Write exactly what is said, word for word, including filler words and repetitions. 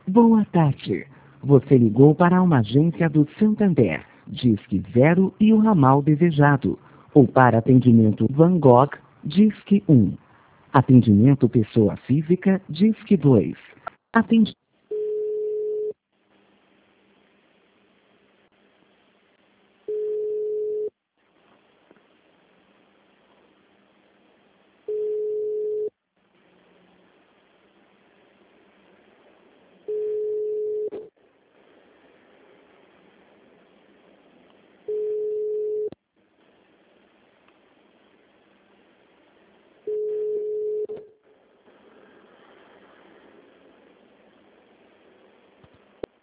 Boa tarde. Você ligou para uma agência do Santander, Disque Zero e o ramal desejado. Ou para atendimento Van Gogh, Disque um. Atendimento pessoa física, Disque dois. Atendimento